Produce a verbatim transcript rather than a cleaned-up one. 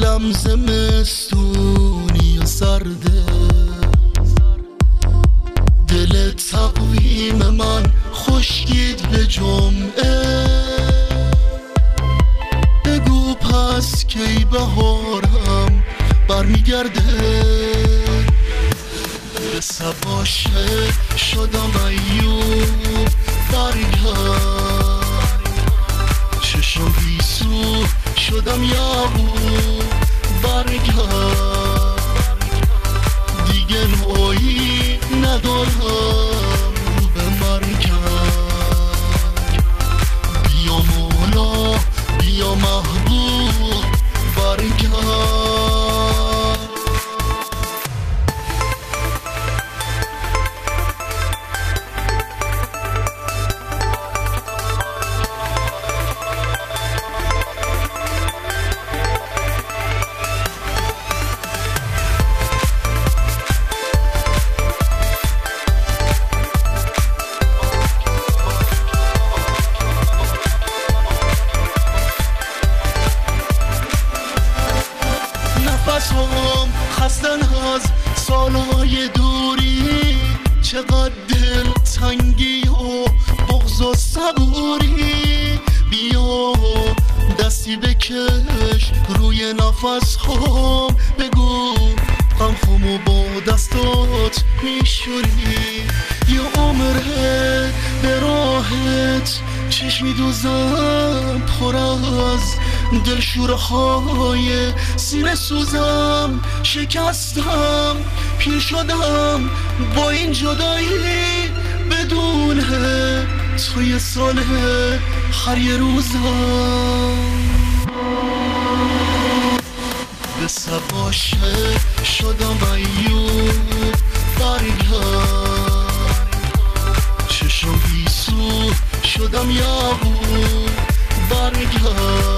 حالم زمستونی و سرده، دل تقویم من خشکید به جمعه. بگو پس کی بهارم برمیگرده، به سباشه شدم ایوب برگرد، چشم بیسو شدم یعقوب برگرد، دیگه نوعی ندارم به مرگم. بیا مولا بیا محبوب برگرد. نفسم خستن از سالهای دوری، چقدر دل تنگی و بغض و صبوری. بیا دستی بکش روی نفس هم، بگو غم خمو با دستات میشوری. یه عمره به راحت چشمی دوزم پر از دلشوره های سینه سوزم، شکستم پیر شدم با این جدایی، بدون تو یه ساله هر یه روزم. به سباشه شدم ایوب برگرد، چشم بیسو شدم یعقوب برگرد،